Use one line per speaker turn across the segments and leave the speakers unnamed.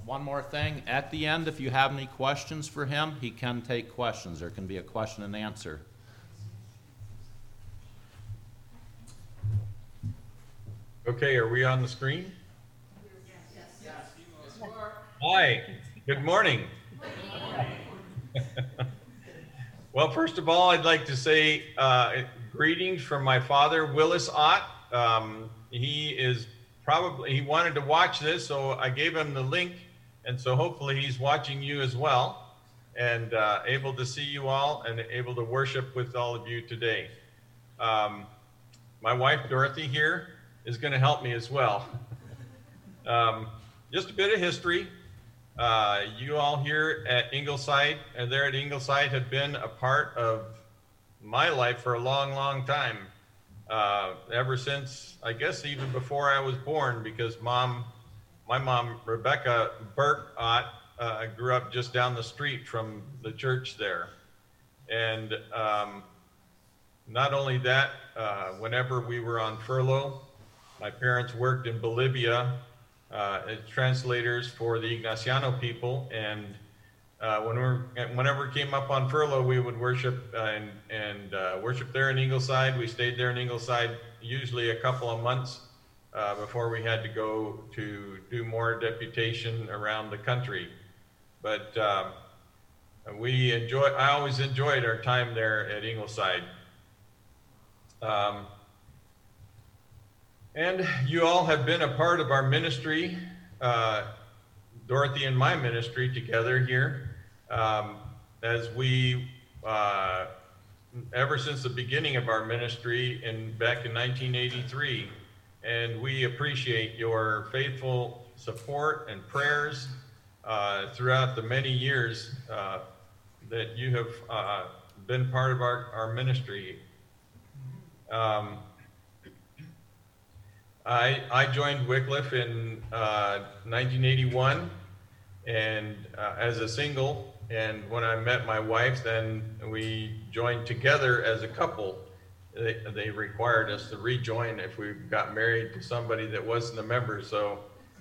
one more thing. At the end, if you have any questions for him, he can take questions. There can be a question and answer.
Okay, are we on the screen? Yes. Hi, good morning. Well, first of all, I'd like to say greetings from my father, Willis Ott. He wanted to watch this, so I gave him the link, and so hopefully he's watching you as well, and able to see you all and able to worship with all of you today. My wife, Dorothy, here is going to help me as well. Just a bit of history. You all here at Ingleside and there at Ingleside have been a part of my life for a long, long time. Ever since, I guess even before I was born, because my mom, Rebecca Burke Ott, grew up just down the street from the church there. And not only that, whenever we were on furlough, my parents worked in Bolivia as translators for the Ignaciano people, and whenever we came up on furlough, we would worship and worship there in Ingleside. We stayed there in Ingleside usually a couple of months before we had to go to do more deputation around the country. But I always enjoyed our time there at Ingleside. And you all have been a part of our ministry, Dorothy and my ministry together here, as we, ever since the beginning of our ministry back in 1983, and we appreciate your faithful support and prayers throughout the many years that you have been part of our ministry. I joined Wycliffe in 1981 and as a single, and when I met my wife, then we joined together as a couple. They required us to rejoin if we got married to somebody that wasn't a member, so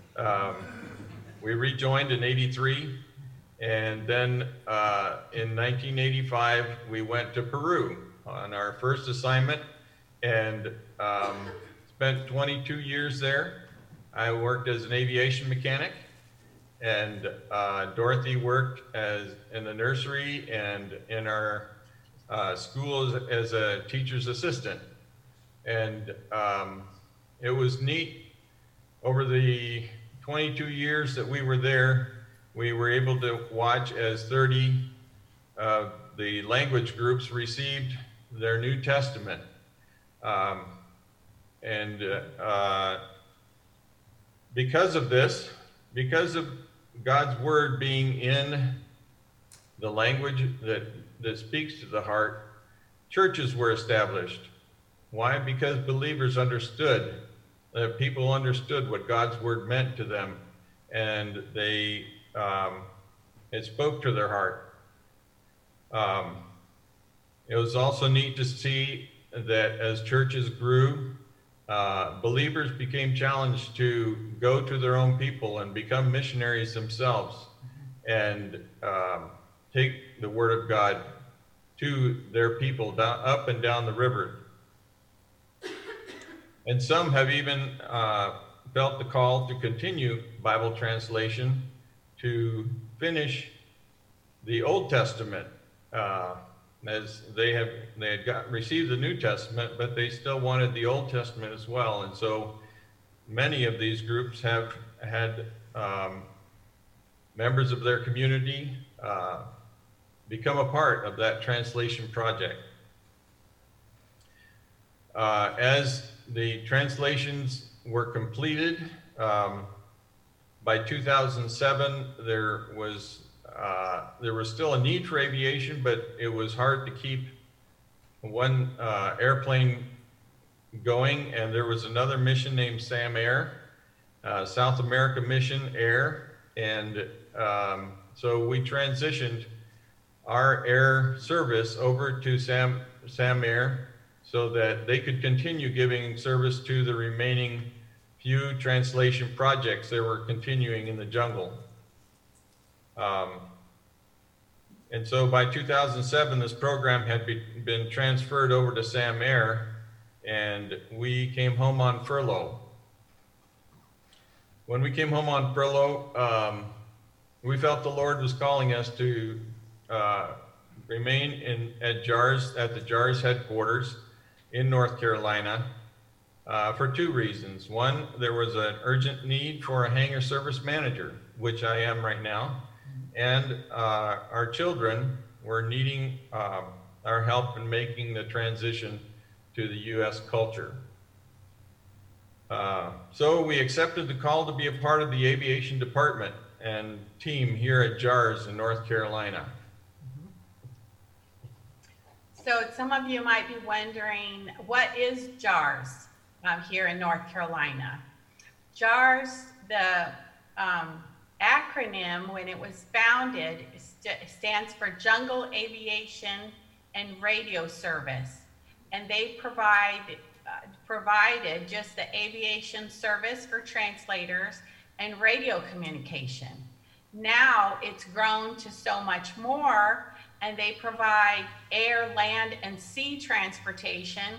we rejoined in '83, and then in 1985 we went to Peru on our first assignment, and spent 22 years there. I worked as an aviation mechanic, and Dorothy worked in the nursery and in our school as a teacher's assistant. And it was neat. Over the 22 years that we were there, we were able to watch as 30 of the language groups received their New Testament. And because of this, because of God's word being in the language that speaks to the heart, churches were established. Why? Because believers understood, people understood what God's word meant to them, and it spoke to their heart. It was also neat to see that as churches grew, believers became challenged to go to their own people and become missionaries themselves and take the word of God to their people up and down the river. And some have even felt the call to continue Bible translation to finish the Old Testament, as they had received the New Testament, but they still wanted the Old Testament as well. And so many of these groups have had members of their community become a part of that translation project. As the translations were completed, by 2007, there was still a need for aviation, but it was hard to keep one airplane going, and there was another mission named SAM Air, South America Mission Air, and so we transitioned our air service over to SAM Air so that they could continue giving service to the remaining few translation projects that were continuing in the jungle. And so by 2007, this program had been transferred over to Sam Air, and we came home on furlough. When we came home on furlough, we felt the Lord was calling us to remain at the JARS headquarters in North Carolina for two reasons. One, there was an urgent need for a hangar service manager, which I am right now, and our children were needing our help in making the transition to the U.S. culture. So we accepted the call to be a part of the aviation department and team here at JARS in North Carolina.
So some of you might be wondering, what is JARS here in North Carolina? JARS, the acronym when it was founded, stands for Jungle Aviation and Radio Service. And they provided just the aviation service for translators and radio communication. Now it's grown to so much more, and they provide air, land, and sea transportation,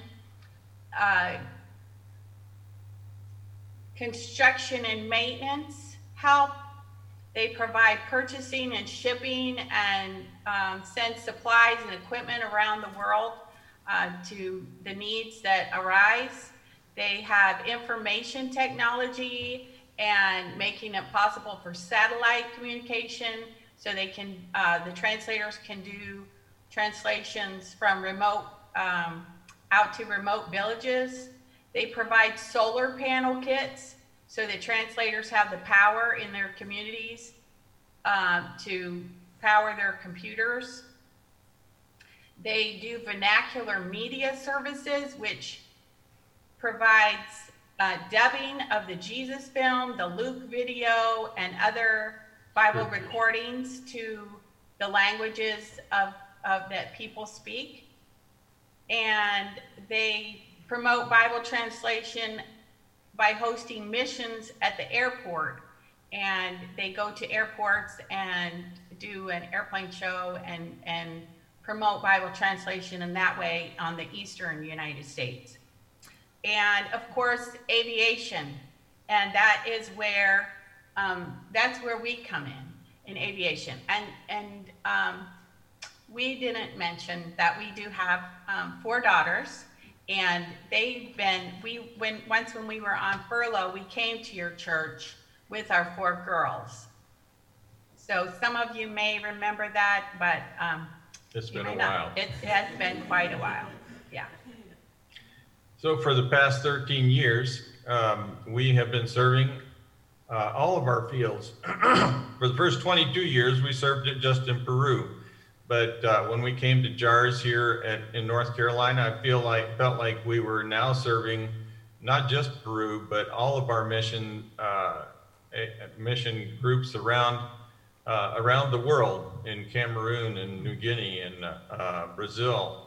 construction and maintenance help. They provide purchasing and shipping and send supplies and equipment around the world to the needs that arise. They have information technology and making it possible for satellite communication, so they can, the translators can do translations from remote, out to remote villages. They provide solar panel kits, so the translators have the power in their communities to power their computers. They do vernacular media services, which provides dubbing of the Jesus film, the Luke video, and other Bible recordings to the languages of that people speak. And they promote Bible translation by hosting missions at the airport. And they go to airports and do an airplane show and promote Bible translation in that way on the eastern United States. And of course, aviation. And that is where, that's where we come in aviation. And we didn't mention that we do have 4 daughters, and they've been, once when we were on furlough, we came to your church with our 4 girls. So some of you may remember that, but
it's been a while.
It has been quite a while, yeah.
So for the past 13 years, we have been serving all of our fields. For the first 22 years, we served it just in Peru. But when we came to JARS here in North Carolina, I felt like we were now serving not just Peru, but all of our mission groups around the world, in Cameroon and New Guinea and Brazil.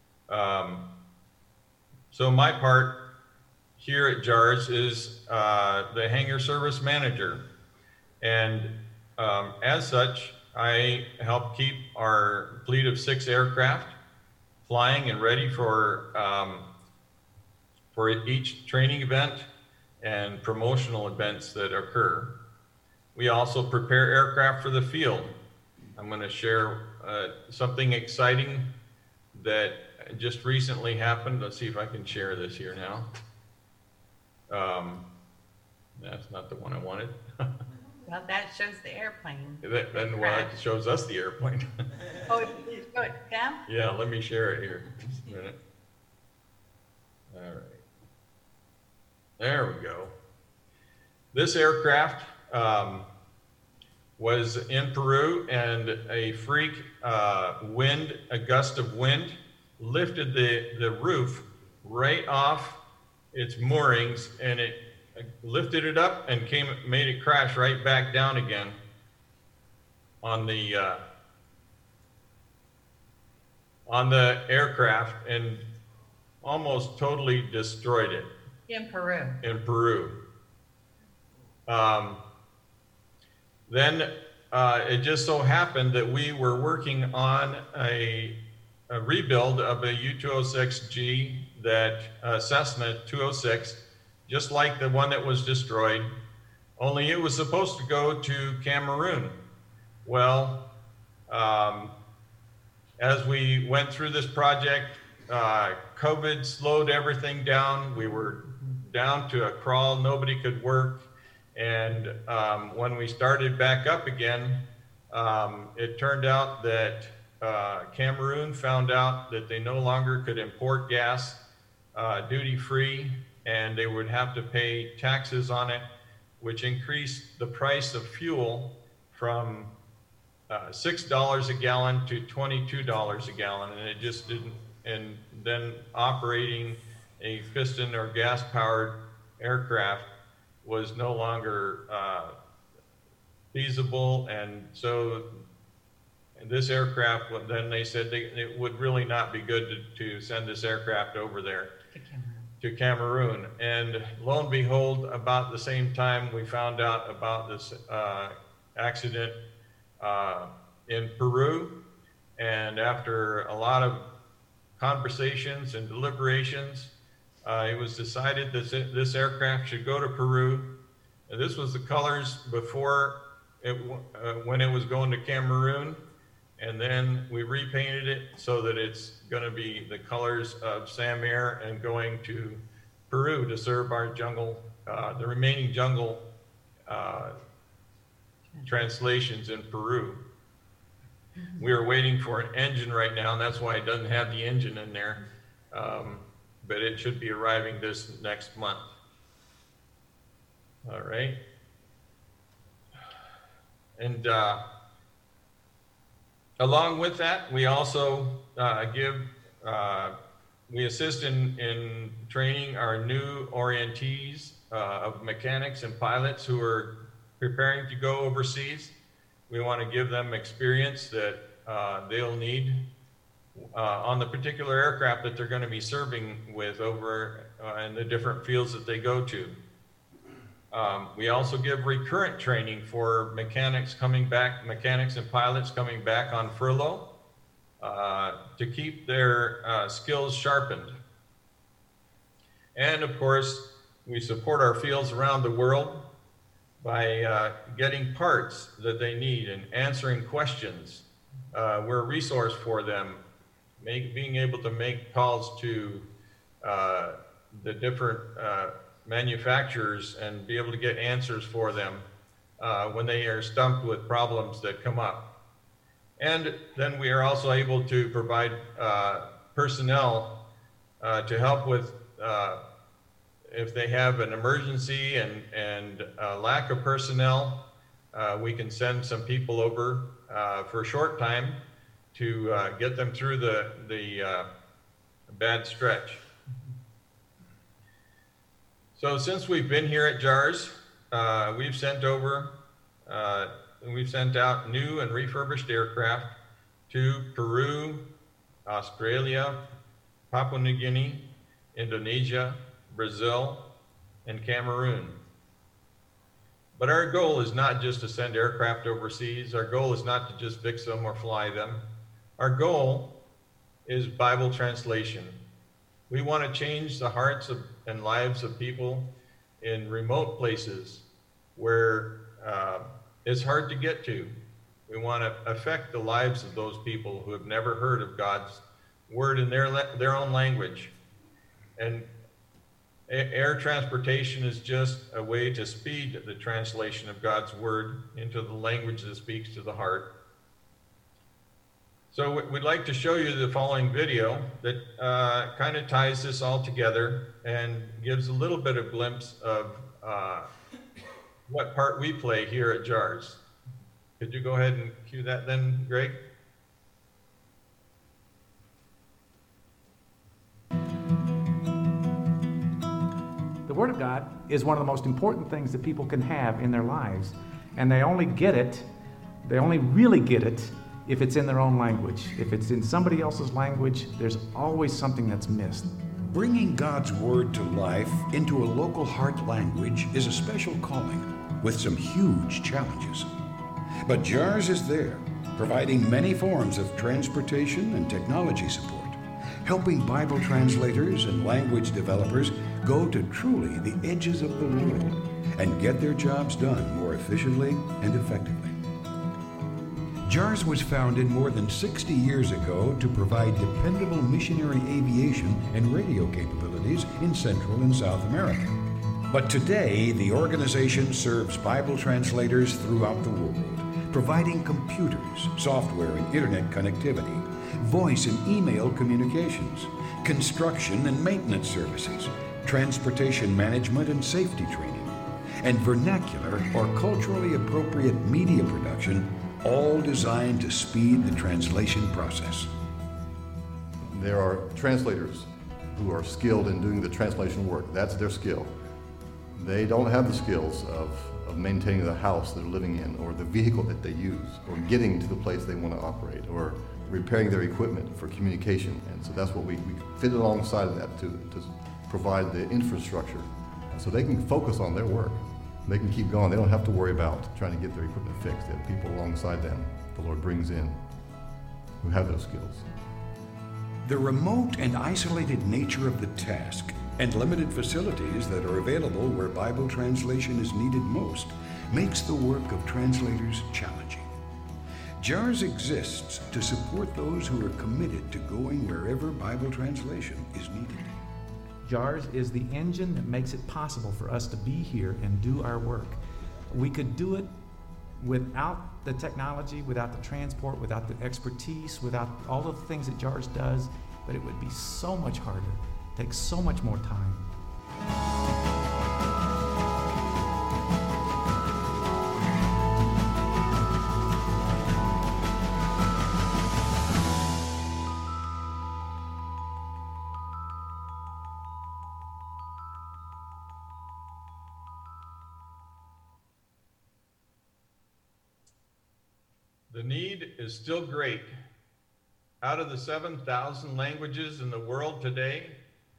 So my part here at JARS is the hangar service manager. And as such, I help keep our fleet of 6 aircraft flying and ready for each training event and promotional events that occur. We also prepare aircraft for the field. I'm going to share something exciting that just recently happened. Let's see if I can share this here now. That's not the one I wanted.
Well, that shows the airplane.
Then well, it shows us the airplane.
Oh, good, Pam?
Yeah, let me share it here. Just a minute. All right. There we go. This aircraft was in Peru, and a freak wind, a gust of wind, lifted the roof right off its moorings, and it lifted it up and made it crash right back down again on the aircraft, and almost totally destroyed it.
In Peru.
In Peru. Then it just so happened that we were working on a rebuild of a U-206G, that Cessna 206, just like the one that was destroyed, only it was supposed to go to Cameroon. Well, as we went through this project, COVID slowed everything down. We were down to a crawl, nobody could work. And when we started back up again, it turned out that Cameroon found out that they no longer could import gas duty-free, and they would have to pay taxes on it, which increased the price of fuel from $6 a gallon to $22 a gallon, and it just didn't. And then operating a piston or gas-powered aircraft was no longer feasible, and so this aircraft, then they said it would really not be good to send this aircraft over there to Cameroon. And lo and behold, about the same time we found out about this accident in Peru, and after a lot of conversations and deliberations, it was decided that this aircraft should go to Peru. And this was the colors before when it was going to Cameroon, and then we repainted it so that it's going to be the colors of Sam Air and going to Peru to serve our jungle, the remaining jungle translations in Peru. We are waiting for an engine right now, and that's why it doesn't have the engine in there. But it should be arriving this next month. All right. And along with that, we also we assist in training our new orientees of mechanics and pilots who are preparing to go overseas. We want to give them experience that they'll need on the particular aircraft that they're going to be serving with over in the different fields that they go to. We also give recurrent training for mechanics and pilots coming back on furlough to keep their skills sharpened. And of course, we support our fields around the world by getting parts that they need and answering questions. We're a resource for them, being able to make calls to the different manufacturers and be able to get answers for them when they are stumped with problems that come up. And then we are also able to provide personnel to help with if they have an emergency and lack of personnel. We can send some people over for a short time to get them through the bad stretch. So since we've been here at JARS, we've sent out new and refurbished aircraft to Peru, Australia, Papua New Guinea, Indonesia, Brazil, and Cameroon. But our goal is not just to send aircraft overseas. Our goal is not to just fix them or fly them. Our goal is Bible translation. We want to change the hearts and lives of people in remote places where it's hard to get to. We want to affect the lives of those people who have never heard of God's word in their own language. And air transportation is just a way to speed the translation of God's word into the language that speaks to the heart. So we'd like to show you the following video that kind of ties this all together and gives a little bit of glimpse of what part we play here at JARS. Could you go ahead and cue that then, Greg?
The Word of God is one of the most important things that people can have in their lives. And they only really get it if it's in their own language. If it's in somebody else's language, there's always something that's missed.
Bringing God's Word to life into a local heart language is a special calling with some huge challenges. But JARS is there, providing many forms of transportation and technology support, helping Bible translators and language developers go to truly the edges of the world and get their jobs done more efficiently and effectively. JARS was founded more than 60 years ago to provide dependable missionary aviation and radio capabilities in Central and South America. But today, the organization serves Bible translators throughout the world, providing computers, software and internet connectivity, voice and email communications, construction and maintenance services, transportation management and safety training, and vernacular or culturally appropriate media production, all designed to speed the translation process.
There are translators who are skilled in doing the translation work. That's their skill. They don't have the skills of maintaining the house they're living in, or the vehicle that they use, or getting to the place they want to operate, or repairing their equipment for communication. And so that's what we fit alongside of that to provide the infrastructure so they can focus on their work. They can keep going. They don't have to worry about trying to get their equipment fixed. They have people alongside them the Lord brings in who have those skills.
The remote and isolated nature of the task and limited facilities that are available where Bible translation is needed most makes the work of translators challenging. JARS exists to support those who are committed to going wherever Bible translation is needed.
JARS is the engine that makes it possible for us to be here and do our work. We could do it without the technology, without the transport, without the expertise, without all of the things that JARS does, but it would be so much harder, take so much more time.
The need is still great. Out of the 7,000 languages in the world today,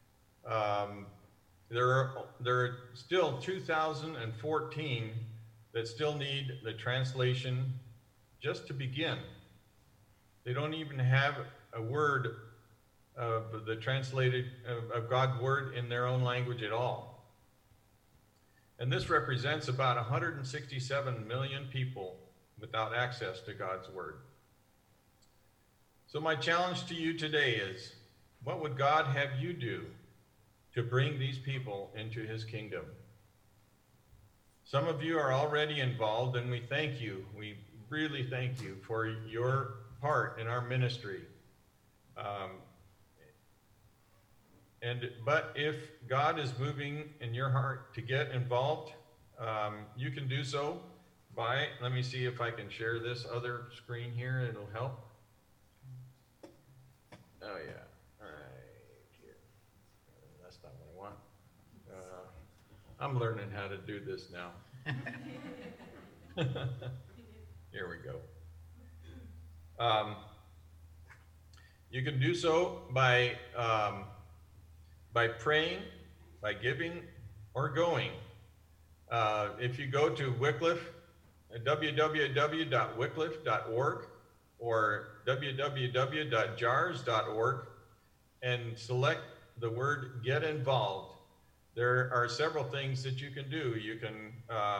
there are still 2,014 that still need the translation just to begin. They don't even have a word of the translated of God's word in their own language at all. And this represents about 167 million people without access to God's word. So my challenge to you today is, what would God have you do to bring these people into his kingdom? Some of you are already involved, and we thank you. We really thank you for your part in our ministry. But if God is moving in your heart to get involved, you can do so by, let me see if I can share this other screen here, it'll help. Oh yeah, right here. That's not what I want. I'm learning how to do this now. Here we go. You can do so by praying, by giving, or going. If you go to Wycliffe, www.wycliffe.org or www.jars.org and select the word Get Involved. There are several things that you can do. You can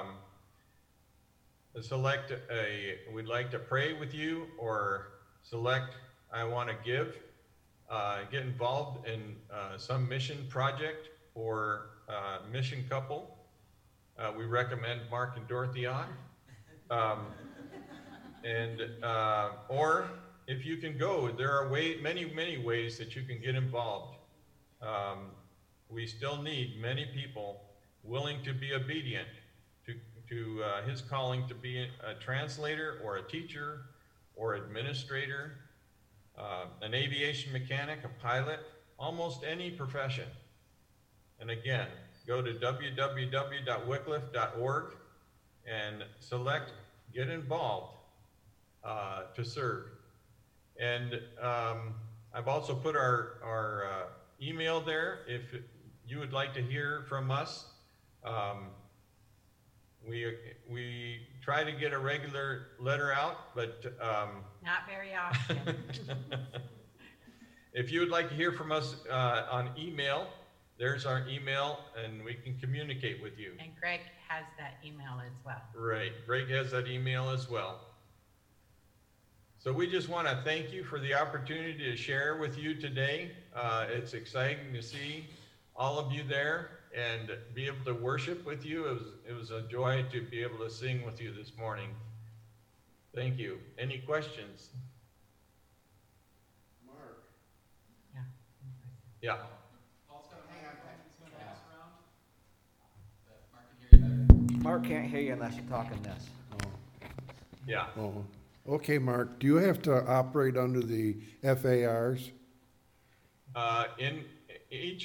select we'd like to pray with you, or select I want to give, get involved in some mission project or mission couple. We recommend Mark and Dorothy on. Or if you can go, there are many ways that you can get involved. We still need many people willing to be obedient to his calling to be a translator or a teacher or administrator, an aviation mechanic, a pilot, almost any profession. And again, go to www.wycliffe.org and select Get Involved to serve. And I've also put our email there if you would like to hear from us. We try to get a regular letter out, but
Not very often.
if you would like to hear from us on email, there's our email, and we can communicate with you.
And Greg has that email as well.
Right, Greg has that email as well. So we just want to thank you for the opportunity to share with you today. It's exciting to see all of you there and be able to worship with you. It was a joy to be able to sing with you this morning. Thank you. Any questions?
Mark.
Yeah.
Yeah.
Mark can't hear you unless you're talking this.
Yeah.
Oh, okay, Mark, do you have to operate under the FARs?
In each,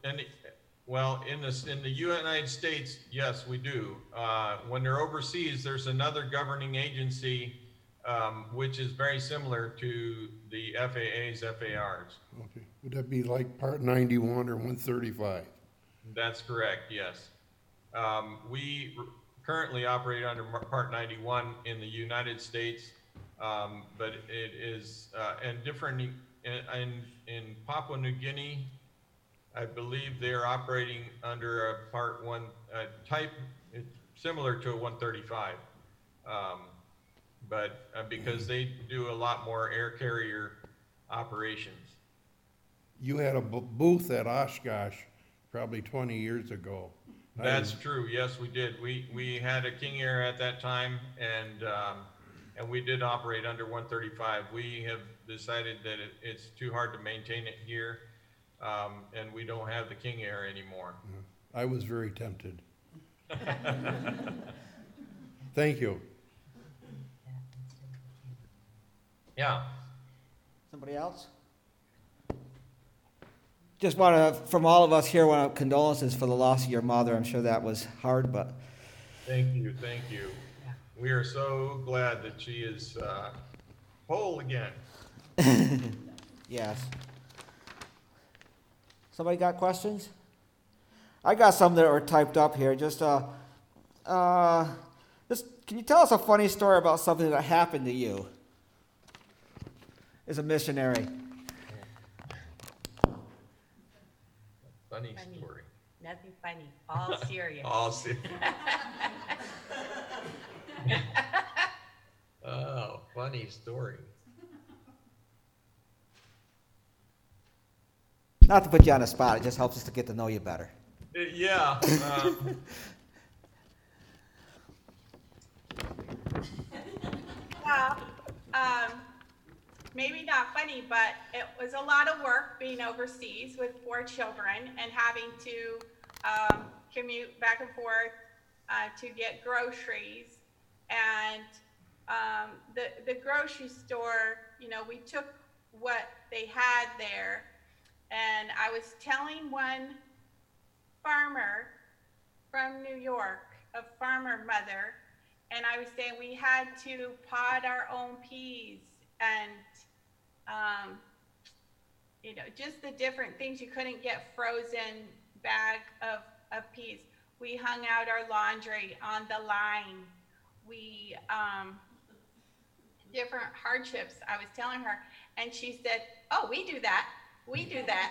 in the United States, yes, we do. When they're overseas, there's another governing agency, which is very similar to the FAA's FARs.
Okay, would that be like Part 91 or 135?
That's correct, yes. We currently operate under Part 91 in the United States, but it is, and different in Papua New Guinea, I believe they're operating under a Part 1 type, similar to a 135. But because they do a lot more air carrier operations.
You had a booth at Oshkosh probably 20 years ago.
That's true. Yes, we did. We had a King Air at that time, and we did operate under 135. We have decided that it's too hard to maintain it here, and we don't have the King Air anymore.
I was very tempted. Thank you.
Yeah.
Somebody else? Just want to, from all of us here, want to condolences for the loss of your mother. I'm sure that was hard, but
Thank you. Thank you. We are so glad that she is whole again.
yes. Somebody got questions? I got some that are typed up here. Just can you tell us a funny story about something that happened to you as a missionary?
Funny
Funny.
story.
Nothing funny, all serious.
All serious. Oh, funny story.
Not to put you on the spot, it just helps us to get to know you better.
Yeah.
Well, maybe not funny, but it was a lot of work being overseas with 4 children and having to commute back and forth to get groceries. And the grocery store, we took what they had there. And I was telling one farmer from New York, a farmer mother, and I was saying we had to pod our own peas and, just the different things. You couldn't get frozen bag of peas. We hung out our laundry on the line. We, different hardships I was telling her, and she said, oh, we do that. We do that.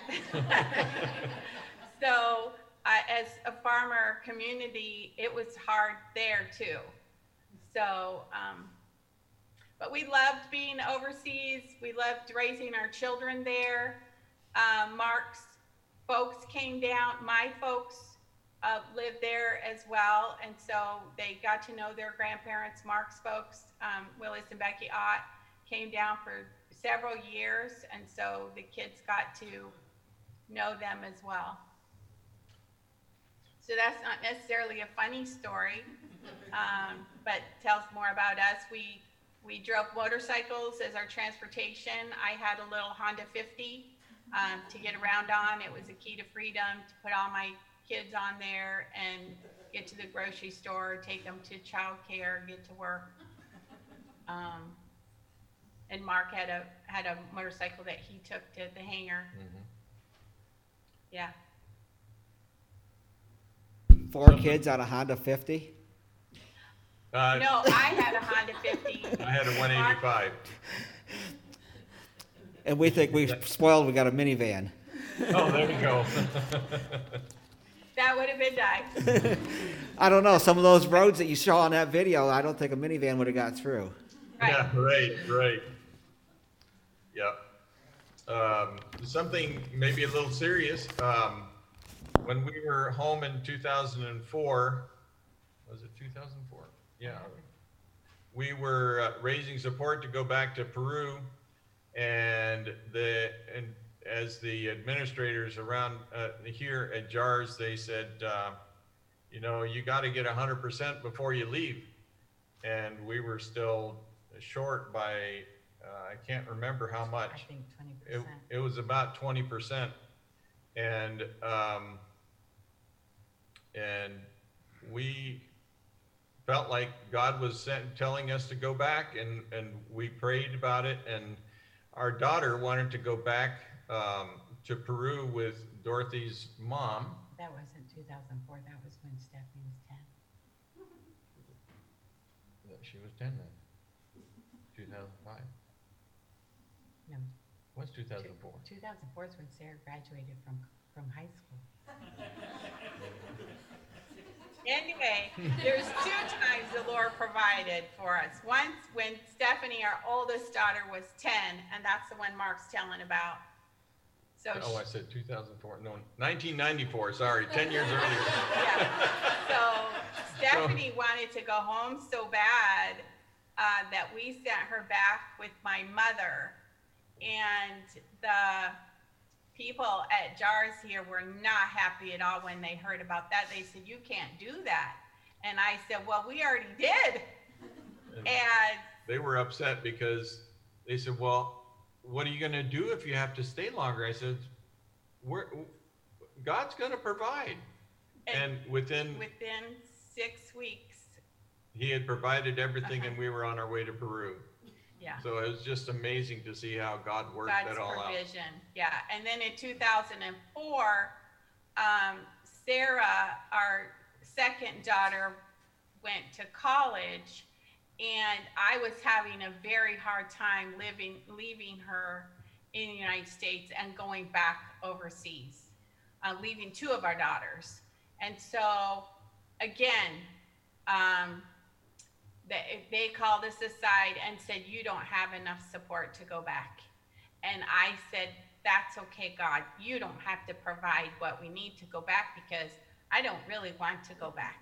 So as a farmer community, it was hard there too. So, but we loved being overseas. We loved raising our children there. Mark's folks came down. My folks lived there as well. And so they got to know their grandparents. Mark's folks, Willis and Becky Ott, came down for several years. And so the kids got to know them as well. So that's not necessarily a funny story, but tells more about us. We drove motorcycles as our transportation. I had a little Honda 50 to get around on. It was a key to freedom to put all my kids on there and get to the grocery store, take them to childcare, get to work. And Mark had a motorcycle that he took to the hangar. Mm-hmm. Yeah.
4 kids on a Honda 50?
No, I had a Honda 50.
I had a 185.
And we think we spoiled, we got a minivan.
Oh, there we go.
That would have been nice.
I don't know, some of those roads that you saw in that video, I don't think a minivan would have got through.
Right.
Yeah, right. Yep. Something maybe a little serious. When we were home in 2004, was it 2004? Yeah. We were raising support to go back to Peru, and as the administrators around here at JARS, they said, you got to get 100% before you leave. And we were still short by, I can't remember how much.
I think 20%.
It was about 20%. And we felt like God was telling us to go back, and we prayed about it. And our daughter wanted to go back to Peru with Dorothy's mom.
That wasn't 2004, that was when Stephanie was 10.
She was 10 then. 2005.
No,
What's 2004?
2004 is when Sarah graduated from high school. Anyway, there's 2 times the Lord provided for us. Once when Stephanie, our oldest daughter, was 10, and that's the one Mark's telling about. So
I said 2004. No, 1994. Sorry, 10 years earlier.
yeah. So Stephanie wanted to go home so bad that we sent her back with my mother, and the people at JARS here were not happy at all when they heard about that. They said, "You can't do that." And I said, "Well, we already did." And
They were upset because they said, "Well, what are you going to do if you have to stay longer?" I said, God's going to provide. And within
6 weeks,
he had provided everything, and we were on our way to Peru.
yeah.
So it was just amazing to see how God worked
God's
that all out.
provision, yeah. And then in 2004, Sarah, our second daughter, went to college, and I was having a very hard time leaving her in the United States and going back overseas, leaving 2 of our daughters. And so, again, they called us aside and said, "You don't have enough support to go back." And I said, "That's okay, God. You don't have to provide what we need to go back, because I don't really want to go back."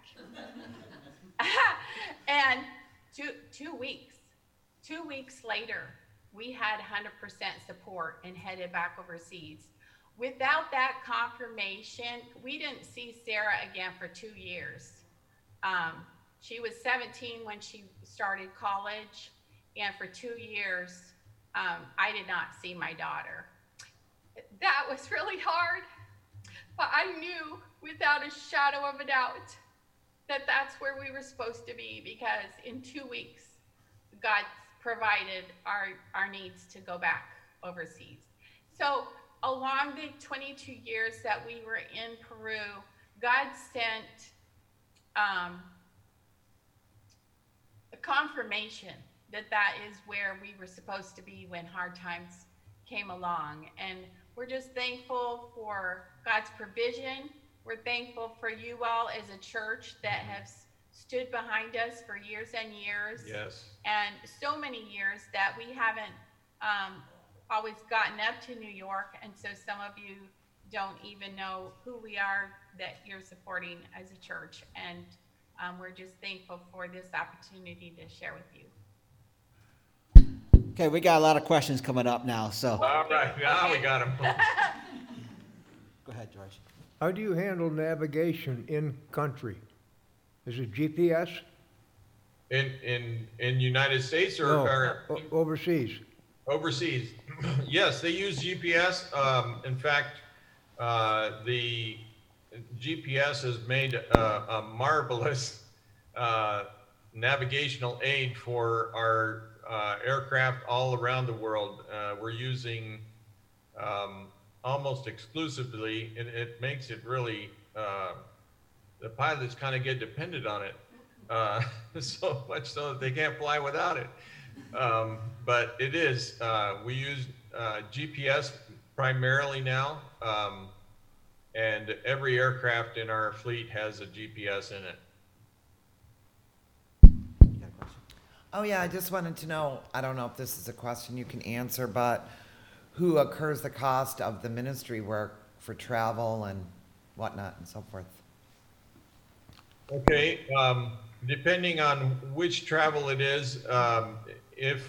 And 2 weeks later, we had 100% support and headed back overseas. Without that confirmation, we didn't see Sarah again for 2 years. She was 17 when she started college, and for 2 years, I did not see my daughter. That was really hard, but I knew without a shadow of a doubt that that's where we were supposed to be, because in 2 weeks, God provided our needs to go back overseas. So along the 22 years that we were in Peru, God sent a confirmation that is where we were supposed to be when hard times came along. And we're just thankful for God's provision. We're thankful for you all as a church that have stood behind us for years and years.
Yes.
And so many years that we haven't always gotten up to New York. And so some of you don't even know who we are that you're supporting as a church. And we're just thankful for this opportunity to share with you.
Okay, we got a lot of questions coming up now, so.
All right, now we got him.
Go ahead, George.
How do you handle navigation in country? Is it GPS?
In United States or
Overseas.
overseas? Yes, they use GPS. In fact, the GPS has made a marvelous navigational aid for our aircraft all around the world. We're using almost exclusively, and it makes it really, the pilots kind of get dependent on it. so much so that they can't fly without it. But it is, we use GPS primarily now, and every aircraft in our fleet has a GPS in it.
Oh, yeah, I just wanted to know, I don't know if this is a question you can answer, but who occurs the cost of the ministry work for travel and whatnot and so forth?
Okay, depending on which travel it is, if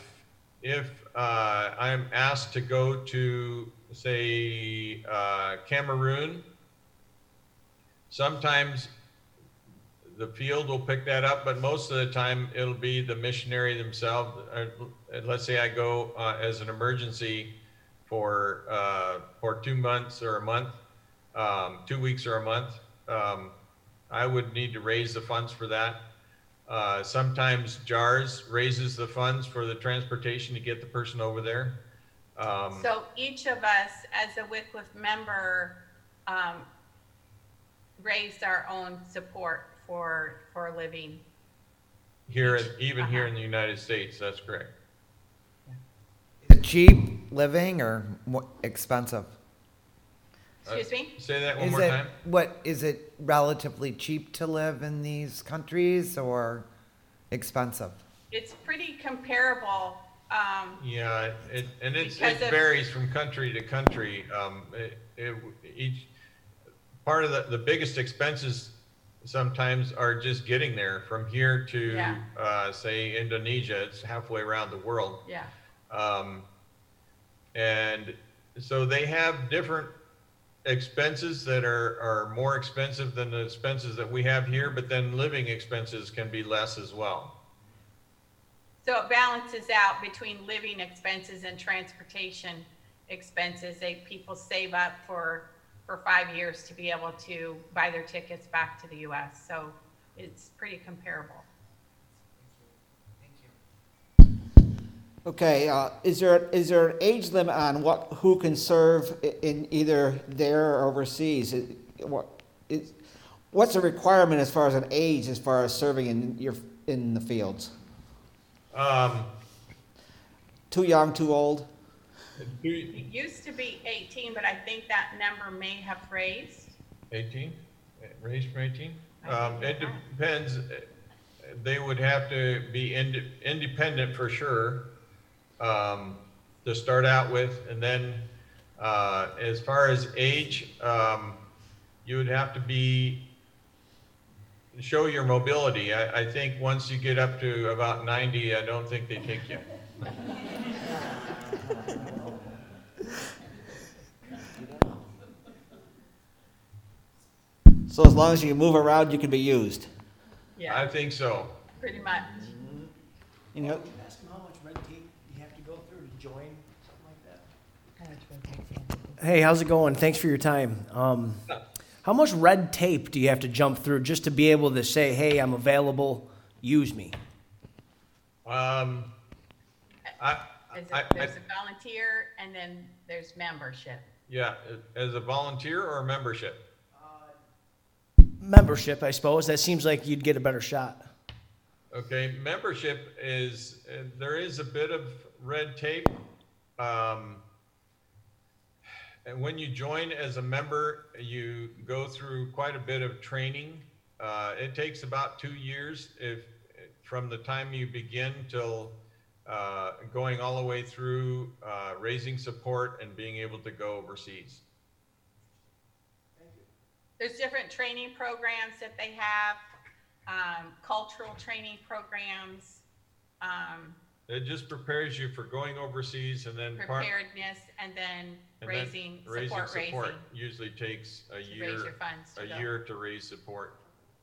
I'm asked to go to, say, Cameroon, sometimes the field will pick that up, but most of the time it'll be the missionary themselves. Let's say I go as an emergency for 2 months or a month, 2 weeks or a month. I would need to raise the funds for that. Sometimes JARS raises the funds for the transportation to get the person over there.
So each of us, as a Wycliffe member, raised our own support for living.
Here, even here in the United States, that's correct.
Is it cheap living or more expensive?
Excuse me?
Say that one
Is
more
it,
time.
what, is it relatively cheap to live in these countries or expensive?
It's pretty comparable.
Yeah, it
Because of-
varies from country to country. Each part of the biggest expenses sometimes are just getting there from here to
Yeah.
say Indonesia. It's halfway around the world.
Yeah.
And so they have different expenses that are more expensive than the expenses that we have here, but then living expenses can be less as well.
So it balances out between living expenses and transportation expenses. People save up for 5 years to be able to buy their tickets back to the US. So it's pretty comparable.
Okay, is there an age limit on who can serve in either there or overseas? What's the requirement as far as an age, as far as serving in the fields? Too young, too old?
It used to be 18, but I think that number may have raised.
18? Raised from 18?
I think
It
it has.
depends. They would have to be independent for sure, to start out with. And then, as far as age, you would have to show your mobility. I think once you get up to about 90, I don't think they take you.
So as long as you can move around, you can be used.
Yeah,
I think so.
pretty much.
You know,
Ask them how much red tape do you have to go through to join, something like that? Hey, how's it going? Thanks for your time. How much red tape do you have to jump through just to be able to say, hey, I'm available, use me?
There's a volunteer and then there's membership.
Yeah, as a volunteer or a membership?
Membership, I suppose. That seems like you'd get a better shot.
Okay, membership there is a bit of red tape. And when you join as a member, you go through quite a bit of training. It takes about 2 years from the time you begin till going all the way through raising support and being able to go overseas.
There's different training programs that they have, cultural training programs,
It just prepares you for going overseas and then
preparedness, and then raising support.
Usually takes a
raise
year,
your funds to go.
to raise support.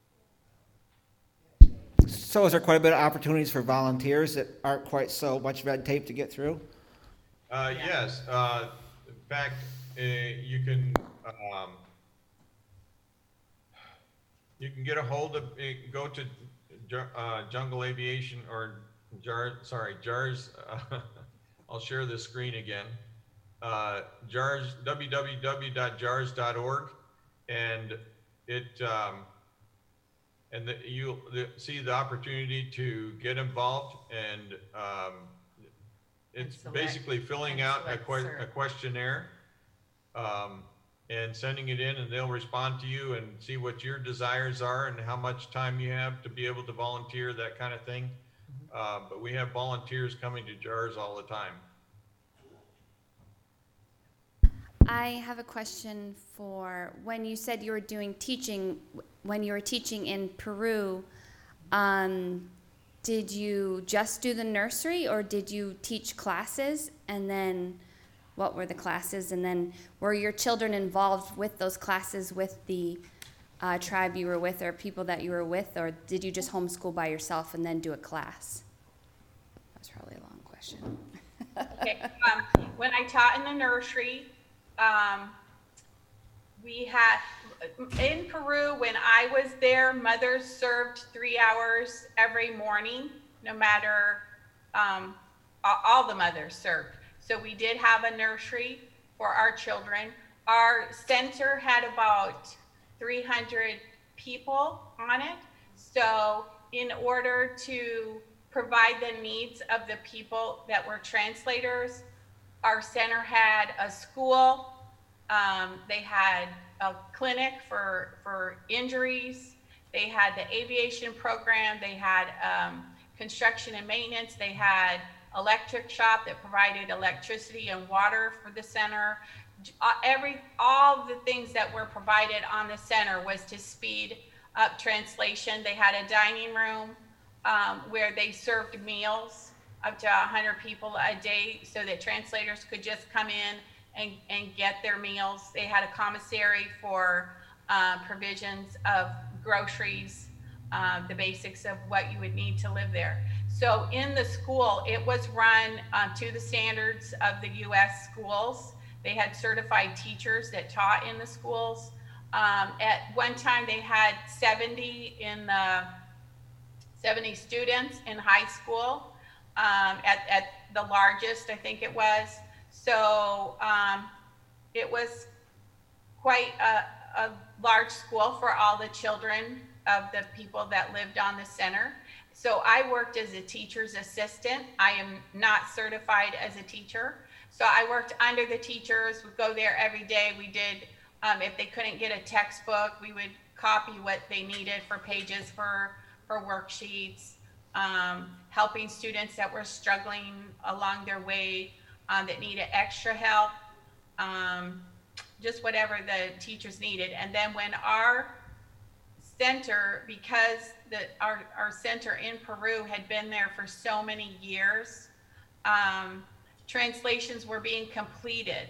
so is there quite a bit of opportunities for volunteers that aren't quite so much red tape to get through?
Yes, in fact, you can get a hold of, go to Jungle Aviation or JARS, I'll share the screen again. JARS, www.jars.org, and and that you'll see the opportunity to get involved, and it's
select-
basically filling
and
out
select
a
serve.
questionnaire and sending it in, and they'll respond to you and see what your desires are and how much time you have to be able to volunteer, that kind of thing. But we have volunteers coming to JARS all the time.
I have a question for when you said you were doing teaching, when you were teaching in Peru, did you just do the nursery or did you teach classes? And then what were the classes? And then were your children involved with those classes with the tribe you were with or people that you were with, or did you just homeschool by yourself and then do a class? That's probably a long question.
Okay, when I taught in the nursery, we had, in Peru, when I was there, mothers served 3 hours every morning, no matter, all the mothers served. So we did have a nursery for our children. Our center had about 300 people on it. So in order to provide the needs of the people that were translators, our center had a school, they had a clinic for injuries, they had the aviation program, they had construction and maintenance, they had electric shop that provided electricity and water for the center. All the things that were provided on the center was to speed up translation. They had a dining room where they served meals up to 100 people a day so that translators could just come in and get their meals. They had a commissary for provisions of groceries, the basics of what you would need to live there. So in the school, it was run to the standards of the U.S. schools. They had certified teachers that taught in the schools. At one time, they had 70 students in high school. At the largest, I think it was. So it was quite a large school for all the children of the people that lived on the center. So I worked as a teacher's assistant. I am not certified as a teacher. So I worked under the teachers, would go there every day. We did, if they couldn't get a textbook, we would copy what they needed for pages for worksheets, helping students that were struggling along their way, that needed extra help, just whatever the teachers needed. And then when our center, because our center in Peru had been there for so many years, translations were being completed.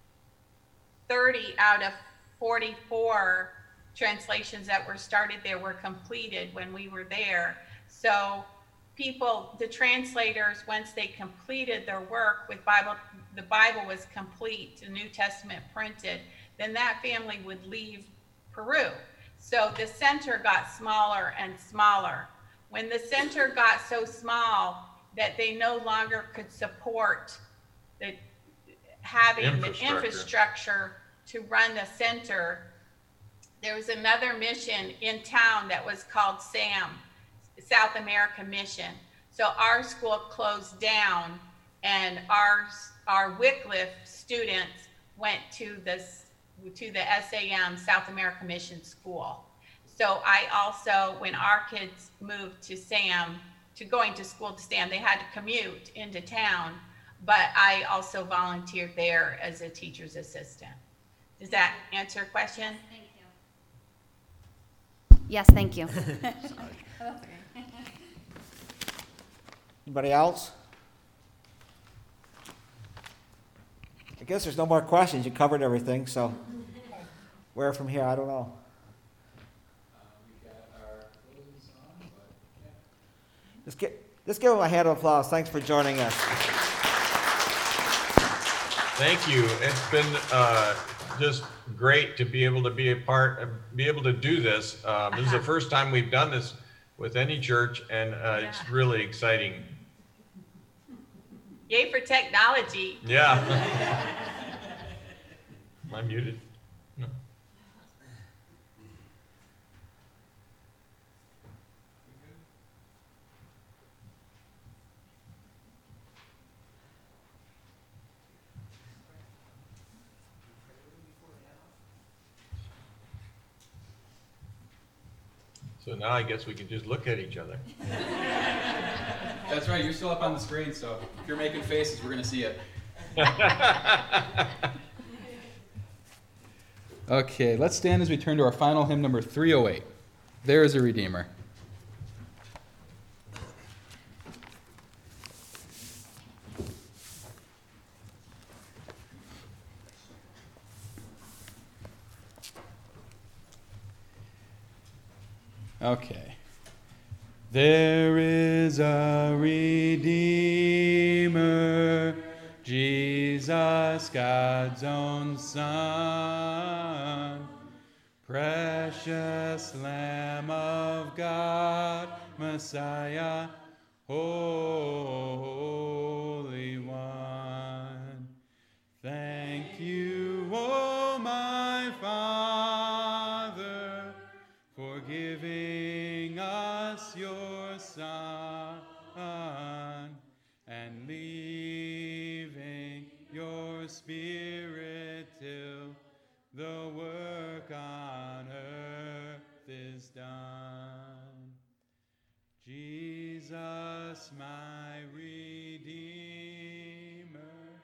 30 out of 44 translations that were started there were completed when we were there. So the translators, once they completed their work with the Bible was complete, the New Testament printed, then that family would leave Peru. So the center got smaller and smaller. When the center got so small that they no longer could support having the infrastructure to run the center, there was another mission in town that was called SAM, South America Mission. So our school closed down, and our Wycliffe students went to the SAM, South America Mission School. So I also, when our kids moved to SAM, to going to school to SAM, they had to commute into town, but I also volunteered there as a teacher's assistant. Does that answer your question?
Thank you. Yes, thank you.
Anybody else? I guess there's no more questions. You covered everything, so where from here, I don't know. Let's give them a hand of applause. Thanks for joining us.
Thank you. It's been just great to be able to be able to do this. This is the first time we've done this with any church, and it's really exciting.
Yay for technology.
Yeah. Am I muted? No. So now I guess we can just look at each other.
That's right, you're still up on the screen, so if you're making faces, we're going to see it. Okay, let's stand as we turn to our final hymn, number 308. There is a Redeemer. Okay. There is a Redeemer, Jesus, God's own Son, precious Lamb of God, Messiah, Holy One. Thank you, O my Father, for giving us your Son and leaving your Spirit till the work on earth is done. Jesus, my Redeemer,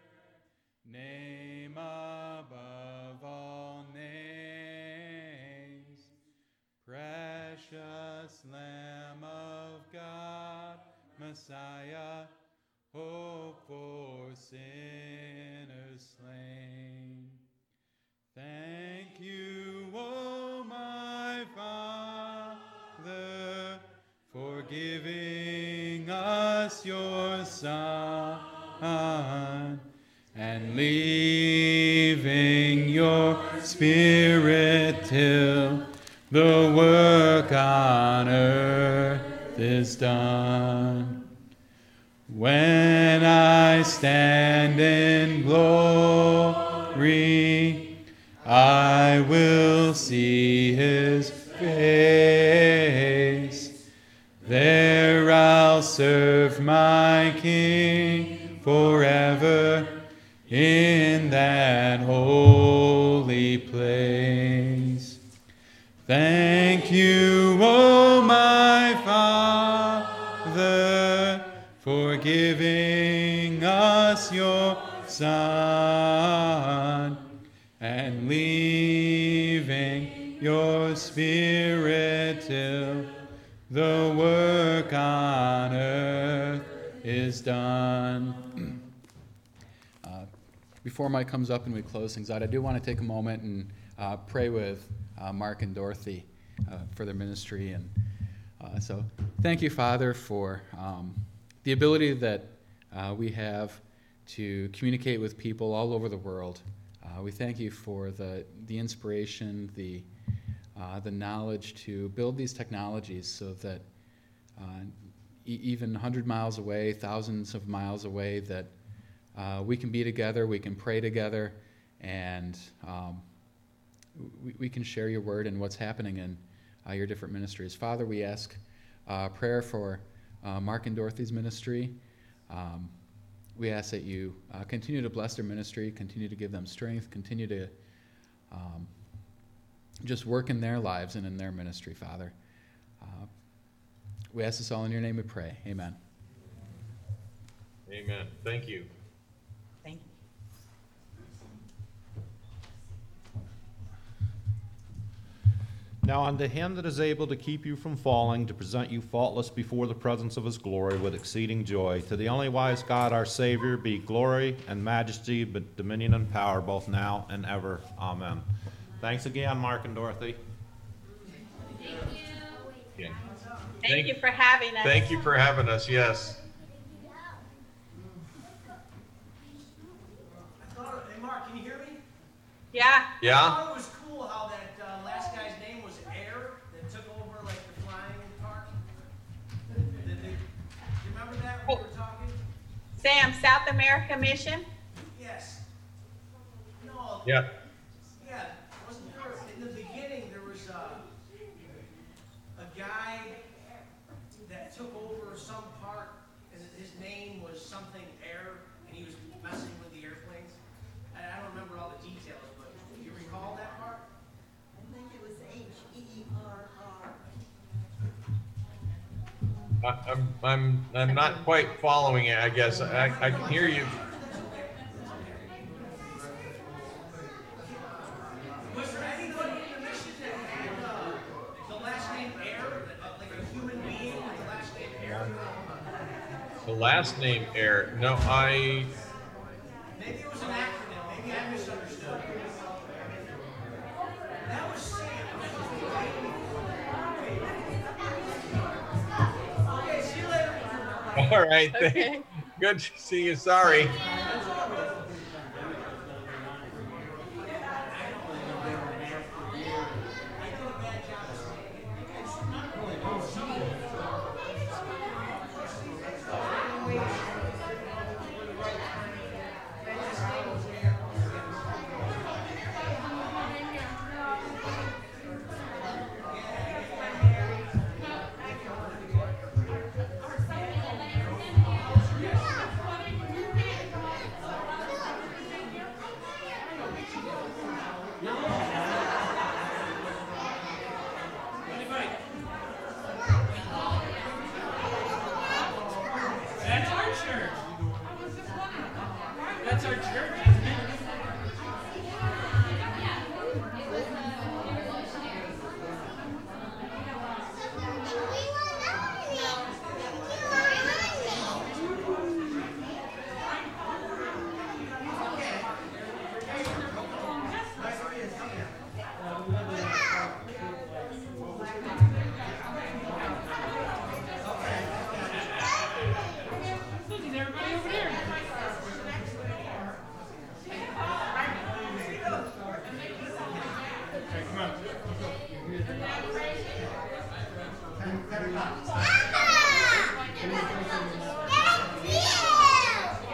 name above all names, precious Lamb of God, Messiah, hope for sinners slain. Thank you, O my Father, for giving us your Son and leaving your Spirit till the work on earth is done. When I stand in glory, I will see his face. There I'll serve my King forever in that holy place. Thank you, O my Father, for giving us your Son and leaving your Spirit till the work on earth is done. Before Mike comes up and we close things out, I do want to take a moment and pray with Mark and Dorothy for their ministry. And so thank you, Father, for the ability that we have to communicate with people all over the world. We thank you for the inspiration, the knowledge to build these technologies so that even 100 miles away, thousands of miles away, that we can be together, we can pray together, and we can share your word and what's happening in your different ministries. Father, we ask prayer for Mark and Dorothy's ministry. We ask that you continue to bless their ministry, continue to give them strength, continue to just work in their lives and in their ministry, Father. We ask this all in your name we pray. Amen.
Amen. Thank you.
Thank you.
Now unto him that is able to keep you from falling, to present you faultless before the presence of his glory with exceeding joy, to the only wise God our Savior be glory and majesty, but dominion and power both now and ever. Amen. Thanks again, Mark and Dorothy.
Yeah.
Thank you for having us.
Thank you for having us, yes.
Hey, Mark, can you hear me?
Yeah.
I
Yeah?
thought it was cool how that last guy's name was Air, that took over like the flying part. Do you remember that when we were talking?
Sam, South America Mission?
Yes. No.
Yeah.
Yeah. Wasn't there, in the beginning, there was a guy that took over some part, and his name was something Air, and he was messing with the airplanes. I don't remember all the details, but do you recall that part?
I think it was H-E-R-R.
I'm not quite following it, I guess. I can hear you.
Was there anybody in the mission that had the last name Air, like a human being with the last name Air?
The last name Air. No,
Maybe it was an acronym. Maybe I misunderstood. That was Sam. Okay, see you later.
all right.
Okay.
Good to see you. Sorry.
That's our church. That's our church.